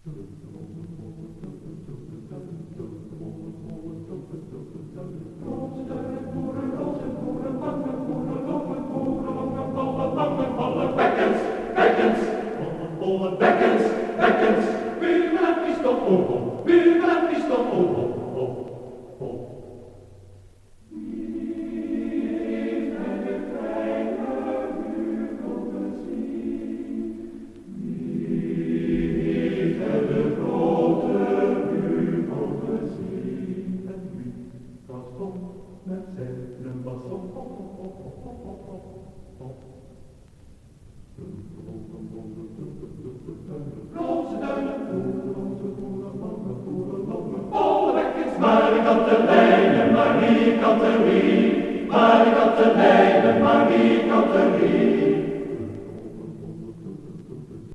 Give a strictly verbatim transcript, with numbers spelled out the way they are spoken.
Bekkens, bekkens, buurman en pistool, oh, oh, buurman en pistool, oh, oh, oh, oh. Wie heeft mij de kleine buurman gezien? Wie heeft hij de grote buurman gezien? En Lucas komt met zijn basson, oh, oh, oh, oh, oh, oh, oh, oh. Roze duinen, roze boerenmannen, boerenmannen, volle bekkens. Marie Katelijne, Marie Katelijne, Marie Katelijne, Marie Katelijne.